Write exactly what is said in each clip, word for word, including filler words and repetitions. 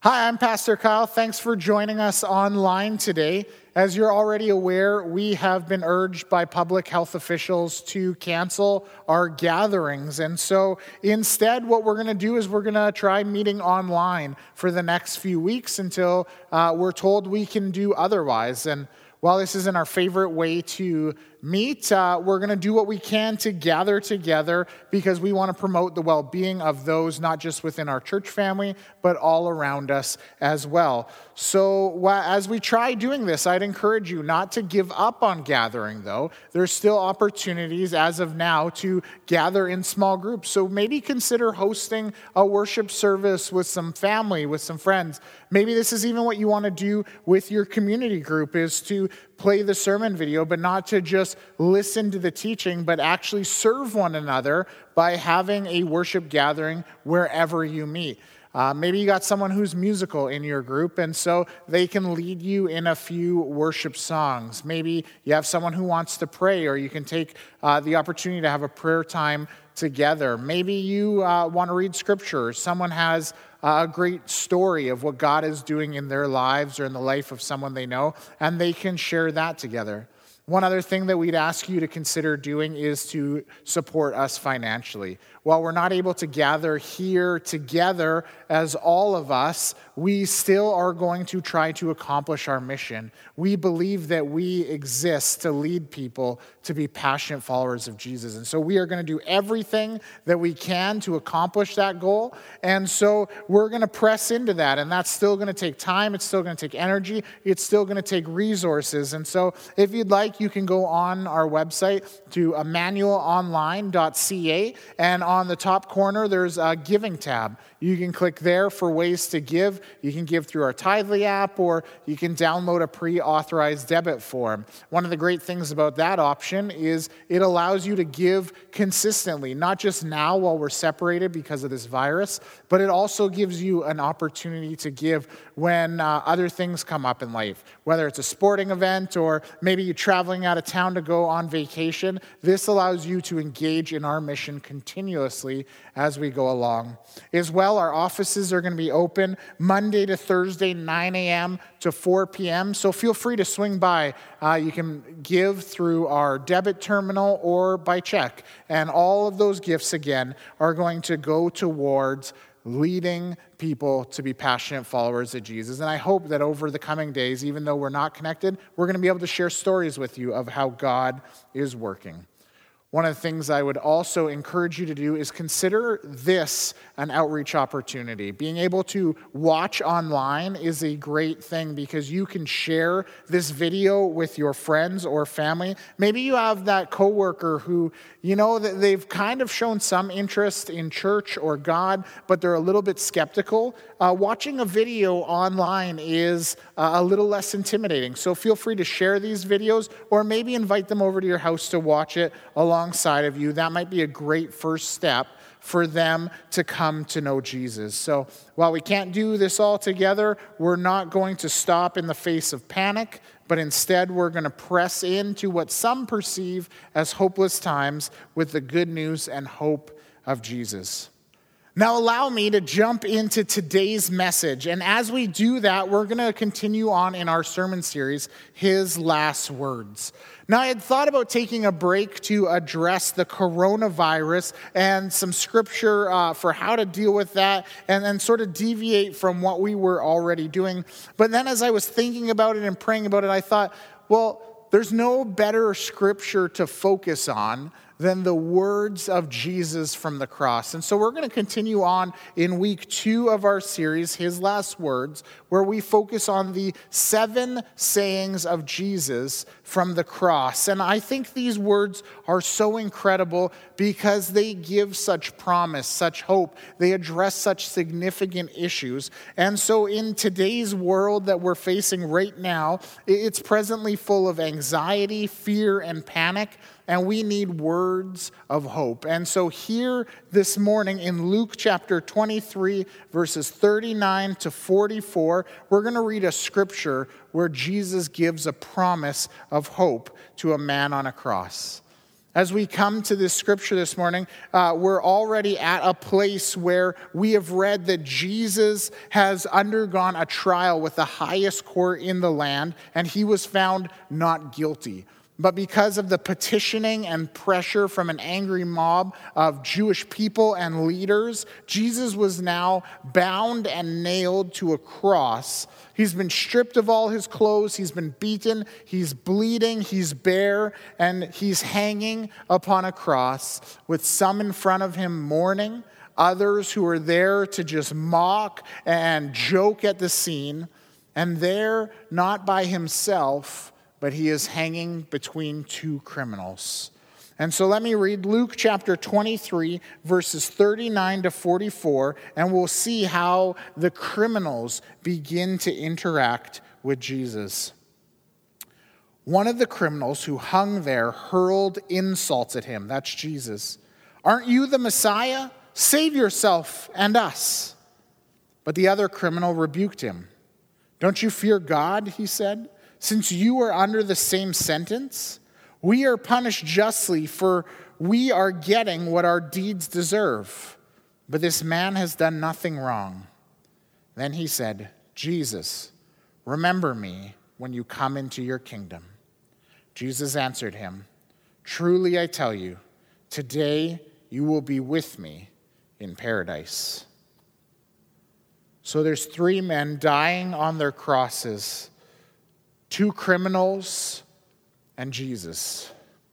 Hi, I'm Pastor Kyle. Thanks for joining us online today. As you're already aware, we have been urged by public health officials to cancel our gatherings. And so instead, what we're going to do is we're going to try meeting online for the next few weeks until uh, we're told we can do otherwise. And while this isn't our favorite way to meet, uh, we're going to do what we can to gather together because we want to promote the well-being of those not just within our church family, but all around us as well. So wh- as we try doing this, I'd encourage you not to give up on gathering, though. There's still opportunities as of now to gather in small groups. So maybe consider hosting a worship service with some family, with some friends. Maybe this is even what you want to do with your community group, is to play the sermon video, but not to just listen to the teaching, but actually serve one another by having a worship gathering wherever you meet. Uh, maybe you got someone who's musical in your group, and so they can lead you in a few worship songs. Maybe you have someone who wants to pray, or you can take uh, the opportunity to have a prayer time together. Maybe you uh, want to read scripture, or someone has a great story of what God is doing in their lives or in the life of someone they know, and they can share that together. One other thing that we'd ask you to consider doing is to support us financially. While we're not able to gather here together as all of us, we still are going to try to accomplish our mission. We believe that we exist to lead people to be passionate followers of Jesus. And so we are going to do everything that we can to accomplish that goal. And so we're going to press into that. And that's still going to take time. It's still going to take energy. It's still going to take resources. And so if you'd like, you can go on our website to emmanuel online dot c a, and on the top corner, there's a giving tab. You can click there for ways to give. You can give through our Tithely app, or you can download a pre-authorized debit form. One of the great things about that option is it allows you to give consistently, not just now while we're separated because of this virus, but it also gives you an opportunity to give when uh, other things come up in life, whether it's a sporting event or maybe you're traveling out of town to go on vacation. This allows you to engage in our mission continuously as we go along. As well, our offices are going to be open Monday to Thursday, nine a.m. to four p.m., so feel free to swing by. Uh, you can give through our debit terminal or by check, and all of those gifts, again, are going to go towards leading people to be passionate followers of Jesus. And I hope that over the coming days, even though we're not connected, we're going to be able to share stories with you of how God is working. One of the things I would also encourage you to do is consider this an outreach opportunity. Being able to watch online is a great thing because you can share this video with your friends or family. Maybe you have that coworker who, you know, that they've kind of shown some interest in church or God, but they're a little bit skeptical. Uh, watching a video online is uh, a little less intimidating. So feel free to share these videos, or maybe invite them over to your house to watch it alongside of you. That might be a great first step for them to come to know Jesus. So while we can't do this all together, we're not going to stop in the face of panic, but instead we're going to press into what some perceive as hopeless times with the good news and hope of Jesus. Now allow me to jump into today's message. And as we do that, we're going to continue on in our sermon series, His Last Words. Now, I had thought about taking a break to address the coronavirus and some scripture uh, for how to deal with that, and then sort of deviate from what we were already doing. But then as I was thinking about it and praying about it, I thought, well, there's no better scripture to focus on than the words of Jesus from the cross. And so we're going to continue on in week two of our series, His Last Words, where we focus on the seven sayings of Jesus from the cross. And I think these words are so incredible because they give such promise, such hope. They address such significant issues. And so in today's world that we're facing right now, it's presently full of anxiety, fear, and panic. And we need words of hope. And so here this morning in Luke chapter twenty-three, verses thirty-nine to forty-four, we're going to read a scripture where Jesus gives a promise of hope to a man on a cross. As we come to this scripture this morning, uh, we're already at a place where we have read that Jesus has undergone a trial with the highest court in the land, and he was found not guilty. But because of the petitioning and pressure from an angry mob of Jewish people and leaders, Jesus was now bound and nailed to a cross. He's been stripped of all his clothes, he's been beaten, he's bleeding, he's bare, and he's hanging upon a cross with some in front of him mourning, others who are there to just mock and joke at the scene, and there, not by himself, but he is hanging between two criminals. And so let me read Luke chapter twenty-three, verses thirty-nine to forty-four, and we'll see how the criminals begin to interact with Jesus. One of the criminals who hung there hurled insults at him. That's Jesus. "Aren't you the Messiah? Save yourself and us." But the other criminal rebuked him. "Don't you fear God?" he said. "Since you are under the same sentence, we are punished justly, for we are getting what our deeds deserve. But this man has done nothing wrong." Then he said, "Jesus, remember me when you come into your kingdom." Jesus answered him, "Truly I tell you, today you will be with me in paradise." So there's three men dying on their crosses. Two criminals and Jesus.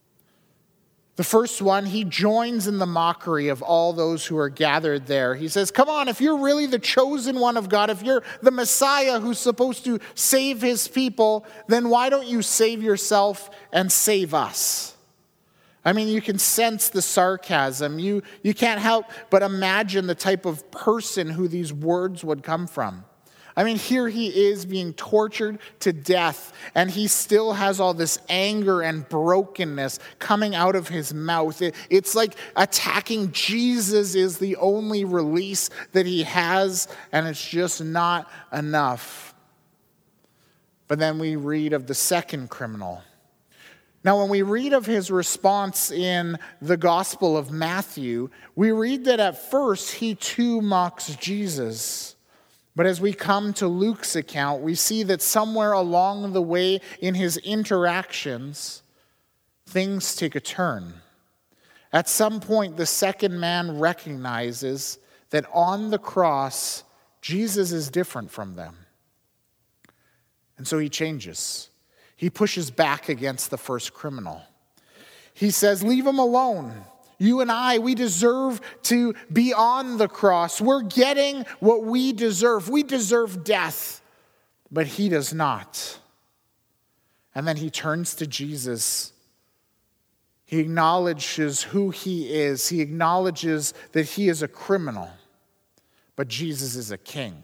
The first one, he joins in the mockery of all those who are gathered there. He says, "Come on, if you're really the chosen one of God, if you're the Messiah who's supposed to save his people, then why don't you save yourself and save us?" I mean, you can sense the sarcasm. You, you can't help but imagine the type of person who these words would come from. I mean, here he is being tortured to death, and he still has all this anger and brokenness coming out of his mouth. It, it's like attacking Jesus is the only release that he has, and it's just not enough. But then we read of the second criminal. Now, when we read of his response in the Gospel of Matthew, we read that at first he too mocks Jesus. But as we come to Luke's account, we see that somewhere along the way in his interactions, things take a turn. At some point, the second man recognizes that on the cross, Jesus is different from them. And so he changes. He pushes back against the first criminal. He says, "Leave him alone. You and I, we deserve to be on the cross. We're getting what we deserve. We deserve death, but he does not." And then he turns to Jesus. He acknowledges who he is. He acknowledges that he is a criminal, but Jesus is a king.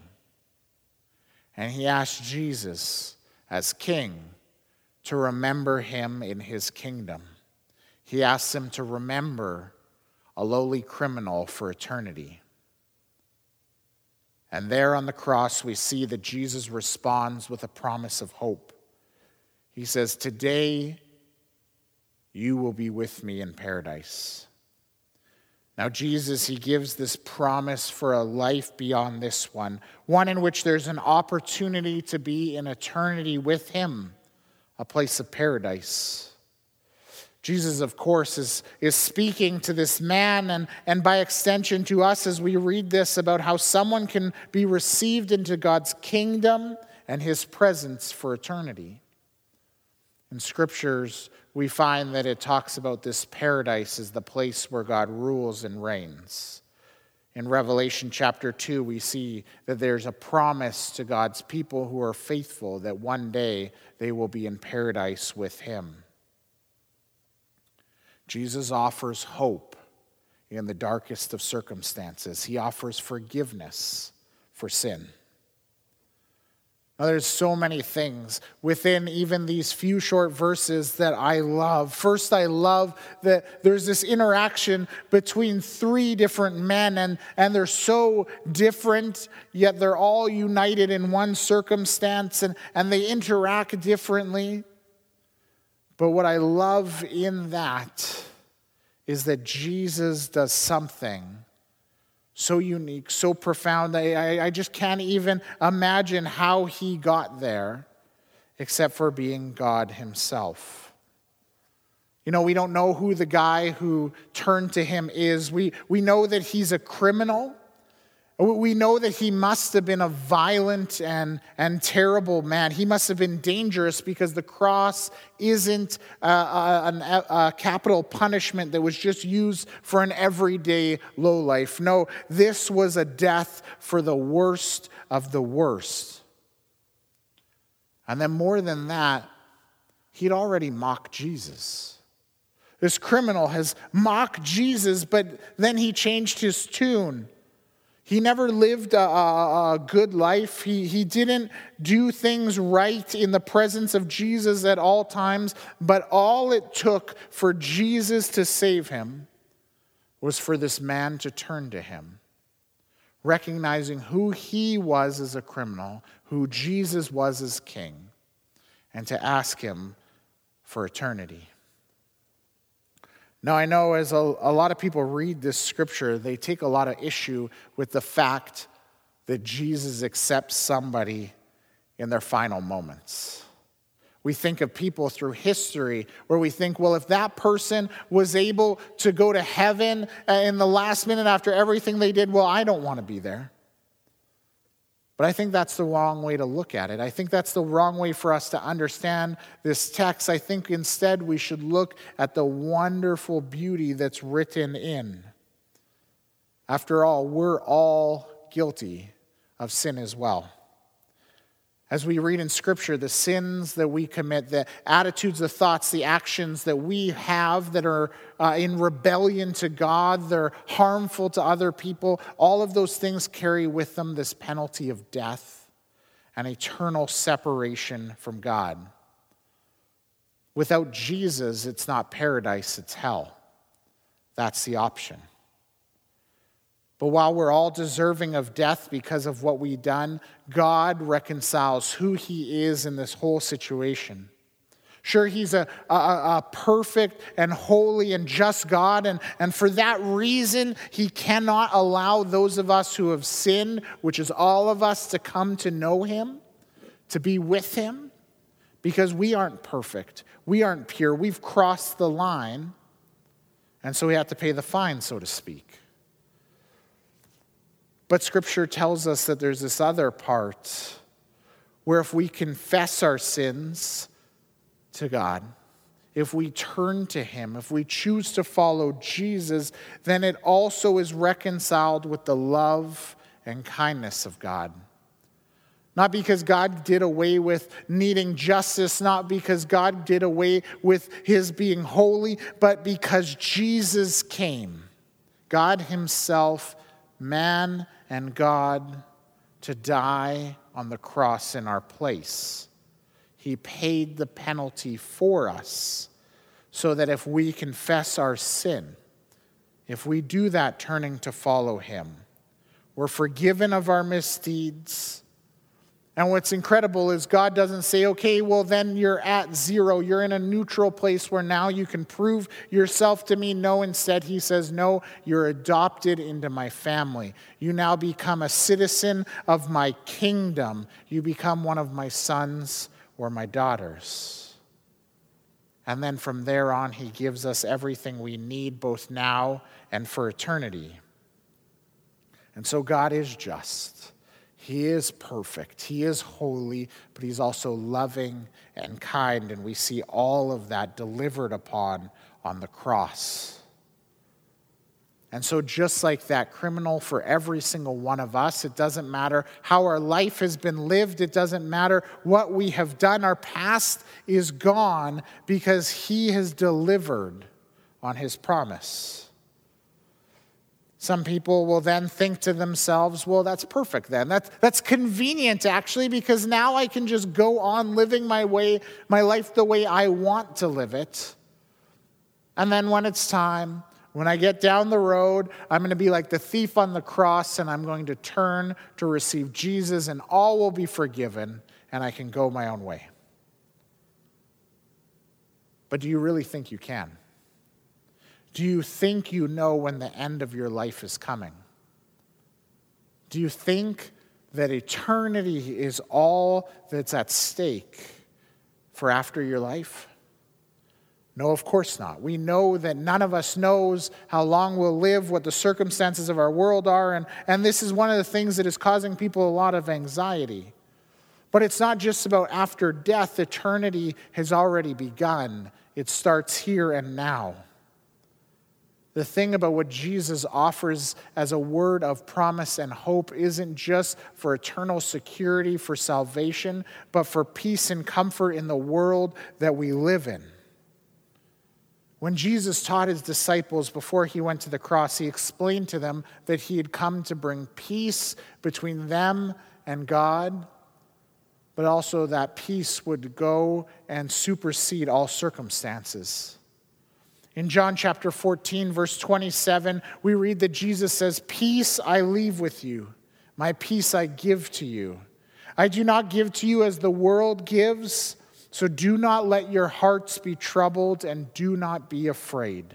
And he asks Jesus, as king, to remember him in his kingdom. He asks him to remember a lowly criminal for eternity. And there on the cross, we see that Jesus responds with a promise of hope. He says, "Today you will be with me in paradise." Now, Jesus, he gives this promise for a life beyond this one, one in which there's an opportunity to be in eternity with him, a place of paradise. Jesus, of course, is, is speaking to this man and, and by extension to us as we read this about how someone can be received into God's kingdom and his presence for eternity. In scriptures, we find that it talks about this paradise as the place where God rules and reigns. In Revelation chapter two, we see that there's a promise to God's people who are faithful that one day they will be in paradise with him. Jesus offers hope in the darkest of circumstances. He offers forgiveness for sin. Now, there's so many things within even these few short verses that I love. First, I love that there's this interaction between three different men, and, and they're so different, yet they're all united in one circumstance, and, and they interact differently. But what I love in that is that Jesus does something so unique, so profound, that I, I just can't even imagine how he got there, except for being God himself. You know, we don't know who the guy who turned to him is. We, we know that he's a criminal. We know that he must have been a violent and, and terrible man. He must have been dangerous because the cross isn't a, a, a capital punishment that was just used for an everyday lowlife. No, this was a death for the worst of the worst. And then more than that, he'd already mocked Jesus. This criminal has mocked Jesus, but then he changed his tune. He never lived a, a, a good life. He, he didn't do things right in the presence of Jesus at all times, but all it took for Jesus to save him was for this man to turn to him, recognizing who he was as a criminal, who Jesus was as king, and to ask him for eternity. Now, I know as a, a lot of people read this scripture, they take a lot of issue with the fact that Jesus accepts somebody in their final moments. We think of people through history where we think, well, if that person was able to go to heaven in the last minute after everything they did, well, I don't want to be there. But I think that's the wrong way to look at it. I think that's the wrong way for us to understand this text. I think instead we should look at the wonderful beauty that's written in. After all, we're all guilty of sin as well. As we read in Scripture, the sins that we commit, the attitudes, the thoughts, the actions that we have that are uh, in rebellion to God, they're harmful to other people, all of those things carry with them this penalty of death and eternal separation from God. Without Jesus, it's not paradise, it's hell. That's the option. But while we're all deserving of death because of what we've done, God reconciles who he is in this whole situation. Sure, he's a, a, a perfect and holy and just God, and, and for that reason, he cannot allow those of us who have sinned, which is all of us, to come to know him, to be with him, because we aren't perfect. We aren't pure. We've crossed the line, and so we have to pay the fine, so to speak. But Scripture tells us that there's this other part where if we confess our sins to God, if we turn to him, if we choose to follow Jesus, then it also is reconciled with the love and kindness of God. Not because God did away with needing justice, not because God did away with his being holy, but because Jesus came, God himself, man and God, to die on the cross in our place. He paid the penalty for us so that if we confess our sin, if we do that turning to follow him, we're forgiven of our misdeeds. And what's incredible is God doesn't say, okay, well then you're at zero. You're in a neutral place where now you can prove yourself to me. No, instead he says, no, you're adopted into my family. You now become a citizen of my kingdom. You become one of my sons or my daughters. And then from there on, he gives us everything we need, both now and for eternity. And so God is just. He is perfect. He is holy, but he's also loving and kind. And we see all of that delivered upon on the cross. And so just like that criminal, for every single one of us, it doesn't matter how our life has been lived. It doesn't matter what we have done. Our past is gone because he has delivered on his promise. Some people will then think to themselves, well, that's perfect then. That's, that's convenient, actually, because now I can just go on living my way, my life the way I want to live it. And then when it's time, when I get down the road, I'm going to be like the thief on the cross, and I'm going to turn to receive Jesus, and all will be forgiven, and I can go my own way. But do you really think you can? Do you think you know when the end of your life is coming? Do you think that eternity is all that's at stake for after your life? No, of course not. We know that none of us knows how long we'll live, what the circumstances of our world are, and, and this is one of the things that is causing people a lot of anxiety. But it's not just about after death. Eternity has already begun. It starts here and now. The thing about what Jesus offers as a word of promise and hope isn't just for eternal security, for salvation, but for peace and comfort in the world that we live in. When Jesus taught his disciples before he went to the cross, he explained to them that he had come to bring peace between them and God, but also that peace would go and supersede all circumstances. In John chapter fourteen, verse twenty-seven, we read that Jesus says, "Peace I leave with you, my peace I give to you. I do not give to you as the world gives, so do not let your hearts be troubled and do not be afraid."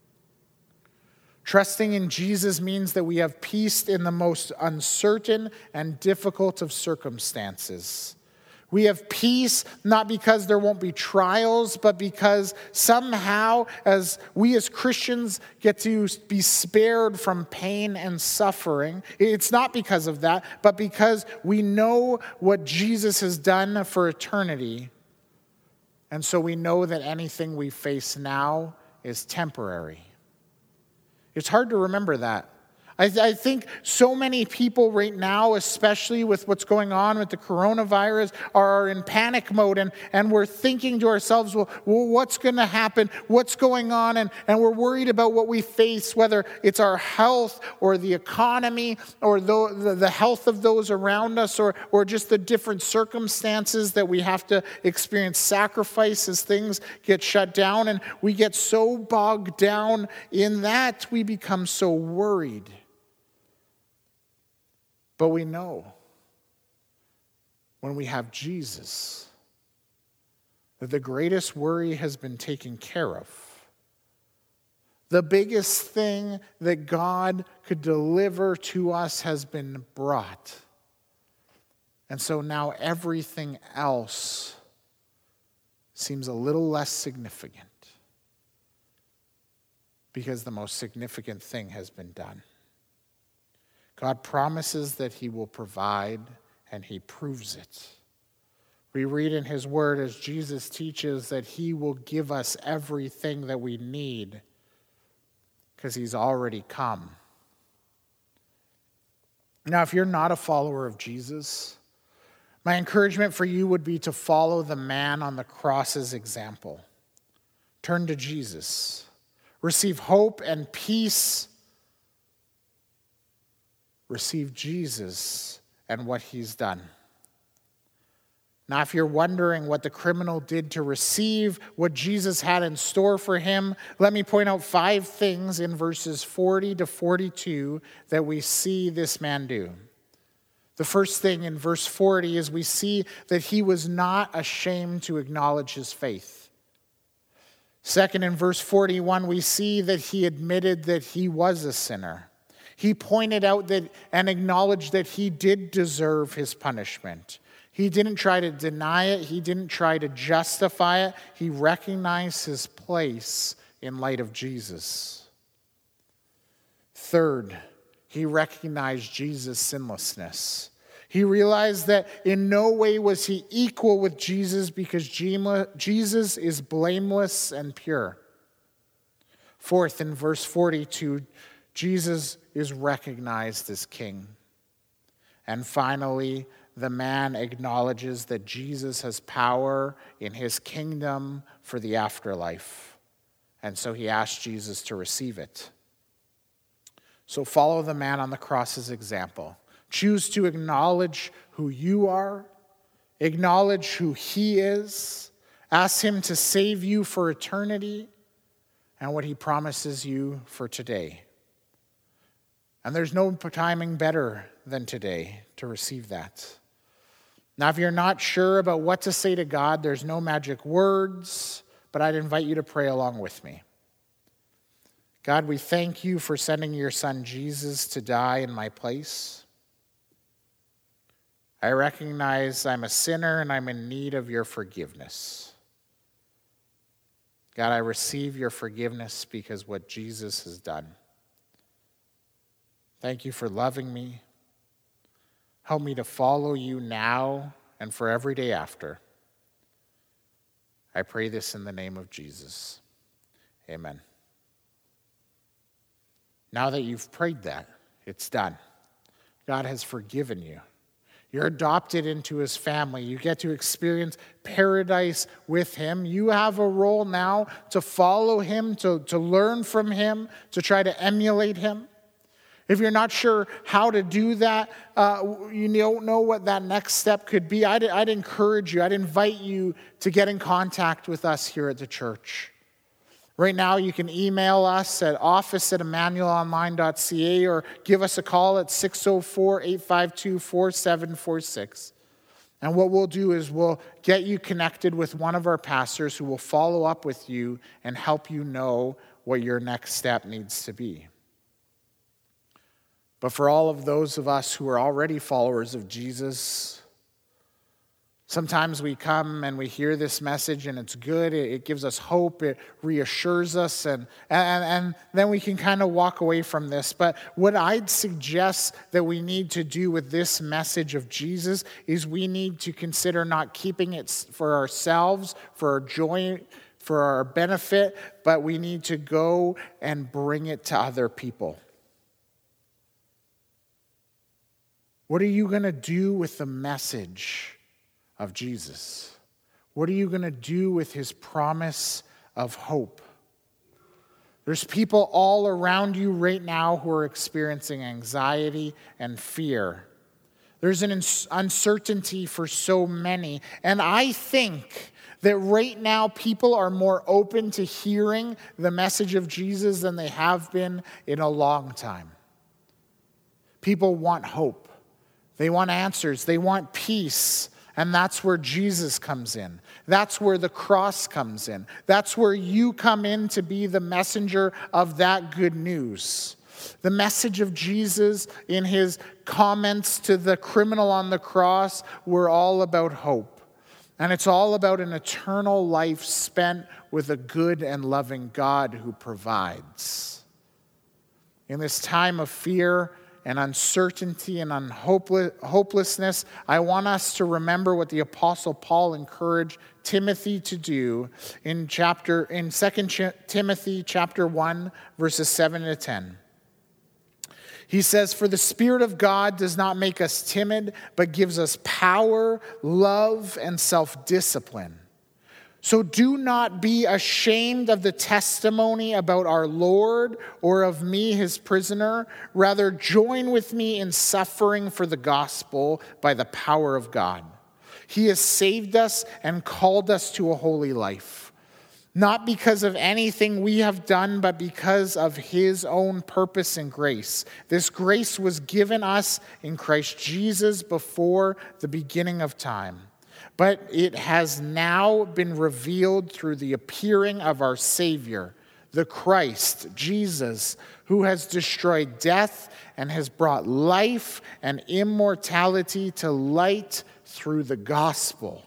Trusting in Jesus means that we have peace in the most uncertain and difficult of circumstances. We have peace not because there won't be trials, but because somehow as we as Christians get to be spared from pain and suffering, it's not because of that, but because we know what Jesus has done for eternity. And so we know that anything we face now is temporary. It's hard to remember that. I, th- I think so many people right now, especially with what's going on with the coronavirus, are in panic mode. And, and we're thinking to ourselves, well, well what's going to happen? What's going on? And, and we're worried about what we face, whether it's our health or the economy or the, the, the health of those around us or, or just the different circumstances that we have to experience sacrifice as things get shut down. And we get so bogged down in that, we become so worried. But we know when we have Jesus that the greatest worry has been taken care of. The biggest thing that God could deliver to us has been brought. And so now everything else seems a little less significant because the most significant thing has been done. God promises that he will provide, and he proves it. We read in his word as Jesus teaches that he will give us everything that we need because he's already come. Now, if you're not a follower of Jesus, my encouragement for you would be to follow the man on the cross's example. Turn to Jesus. Receive hope and peace. Receive Jesus and what he's done. Now, if you're wondering what the criminal did to receive what Jesus had in store for him, let me point out five things in verses forty to forty-two that we see this man do. The first thing in verse forty is we see that he was not ashamed to acknowledge his faith. Second, in verse forty-one, we see that he admitted that he was a sinner. He pointed out that and acknowledged that he did deserve his punishment. He didn't try to deny it. He didn't try to justify it. He recognized his place in light of Jesus. Third, he recognized Jesus' sinlessness. He realized that in no way was he equal with Jesus because Jesus is blameless and pure. Fourth, in verse forty-two, Jesus is recognized as king. And finally, the man acknowledges that Jesus has power in his kingdom for the afterlife. And so he asks Jesus to receive it. So follow the man on the cross's example. Choose to acknowledge who you are, acknowledge who he is, ask him to save you for eternity and what he promises you for today. And there's no timing better than today to receive that. Now, if you're not sure about what to say to God, there's no magic words, but I'd invite you to pray along with me. God, we thank you for sending your son Jesus to die in my place. I recognize I'm a sinner and I'm in need of your forgiveness. God, I receive your forgiveness because what Jesus has done. Thank you for loving me. Help me to follow you now and for every day after. I pray this in the name of Jesus. Amen. Now that you've prayed that, it's done. God has forgiven you. You're adopted into his family. You get to experience paradise with him. You have a role now to follow him, to, to learn from him, to try to emulate him. If you're not sure how to do that, uh, you don't know what that next step could be, I'd, I'd encourage you, I'd invite you to get in contact with us here at the church. Right now, you can email us at office at emmanuel online dot c a or give us a call at six oh four, eight five two, four seven four six. And what we'll do is we'll get you connected with one of our pastors who will follow up with you and help you know what your next step needs to be. But for all of those of us who are already followers of Jesus, sometimes we come and we hear this message and it's good, it, it gives us hope, it reassures us, and, and, and then we can kind of walk away from this. But what I'd suggest that we need to do with this message of Jesus is we need to consider not keeping it for ourselves, for our joy, for our benefit, but we need to go and bring it to other people. What are you going to do with the message of Jesus? What are you going to do with his promise of hope? There's people all around you right now who are experiencing anxiety and fear. There's an uncertainty for so many. And I think that right now people are more open to hearing the message of Jesus than they have been in a long time. People want hope. They want answers. They want peace. And that's where Jesus comes in. That's where the cross comes in. That's where you come in to be the messenger of that good news. The message of Jesus in his comments to the criminal on the cross were all about hope. And it's all about an eternal life spent with a good and loving God who provides. In this time of fear and uncertainty and hopelessness, I want us to remember what the Apostle Paul encouraged Timothy to do in chapter in Second Timothy chapter one, verses seven to ten. He says, "For the Spirit of God does not make us timid, but gives us power, love, and self-discipline. So do not be ashamed of the testimony about our Lord or of me, his prisoner. Rather, join with me in suffering for the gospel by the power of God. He has saved us and called us to a holy life, not because of anything we have done, but because of his own purpose and grace. This grace was given us in Christ Jesus before the beginning of time. But it has now been revealed through the appearing of our Savior, the Christ, Jesus, who has destroyed death and has brought life and immortality to light through the gospel."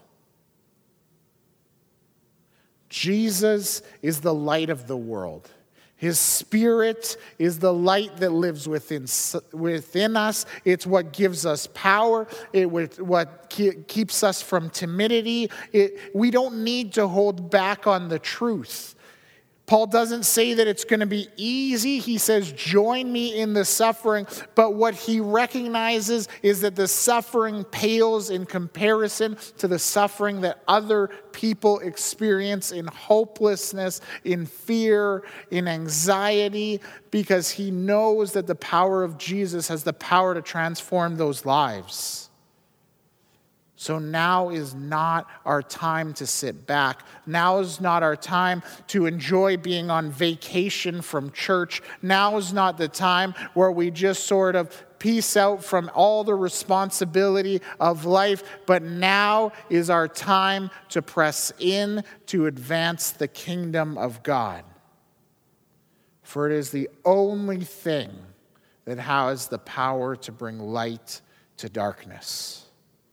Jesus is the light of the world. His Spirit is the light that lives within, within us. It's what gives us power. It what keeps us from timidity. It, we don't need to hold back on the truth. Paul doesn't say that it's going to be easy. He says, join me in the suffering. But what he recognizes is that the suffering pales in comparison to the suffering that other people experience in hopelessness, in fear, in anxiety, because he knows that the power of Jesus has the power to transform those lives. So now is not our time to sit back. Now is not our time to enjoy being on vacation from church. Now is not the time where we just sort of peace out from all the responsibility of life. But now is our time to press in to advance the kingdom of God. For it is the only thing that has the power to bring light to darkness.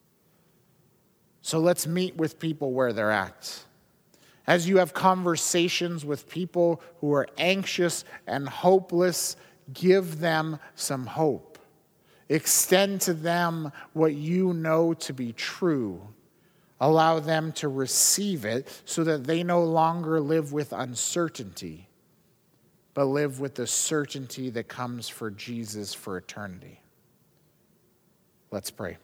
So let's meet with people where they're at. As you have conversations with people who are anxious and hopeless, give them some hope. Extend to them what you know to be true. Allow them to receive it so that they no longer live with uncertainty, but live with the certainty that comes for Jesus for eternity. Let's pray.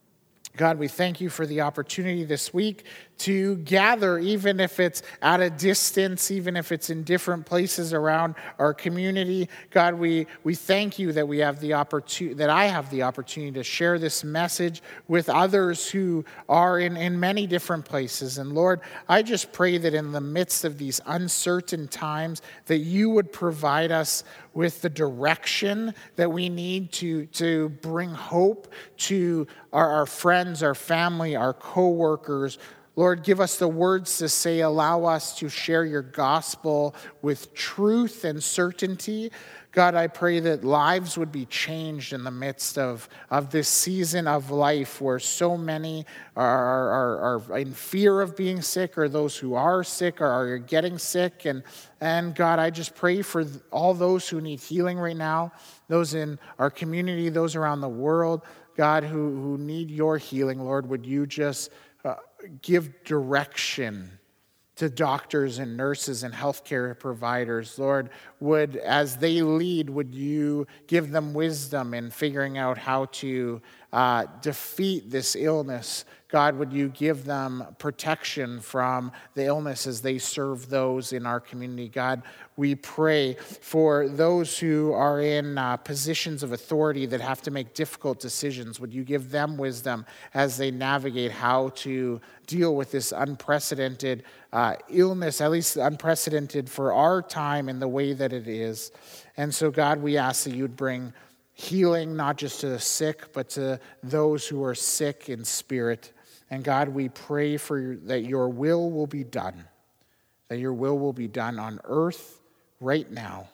God, we thank you for the opportunity this week to gather, even if it's at a distance, even if it's in different places around our community. God, we, we thank you that we have the opportunity, that I have the opportunity to share this message with others who are in, in many different places. And Lord, I just pray that in the midst of these uncertain times, that you would provide us with the direction that we need to, to bring hope to our, our friends, our family, our co-workers. Lord, give us the words to say, allow us to share your gospel with truth and certainty. God, I pray that lives would be changed in the midst of, of this season of life where so many are, are, are in fear of being sick, or those who are sick or are getting sick. And, and God, I just pray for all those who need healing right now, those in our community, those around the world, God, who, who need your healing. Lord, would you just uh, give direction to doctors and nurses and healthcare providers. Lord, would, as they lead, would you give them wisdom in figuring out how to uh, defeat this illness? God, would you give them protection from the illness as they serve those in our community? God, we pray for those who are in uh, positions of authority that have to make difficult decisions. Would you give them wisdom as they navigate how to deal with this unprecedented uh, illness, at least unprecedented for our time in the way that it is. And so, God, we ask that you'd bring healing not just to the sick, but to those who are sick in spirit. And God, we pray for that your will will be done, that your will will be done on earth right now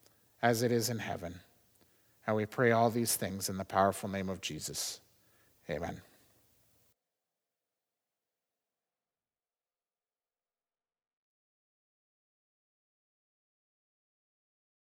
as it is in heaven. And we pray all these things in the powerful name of Jesus. Amen.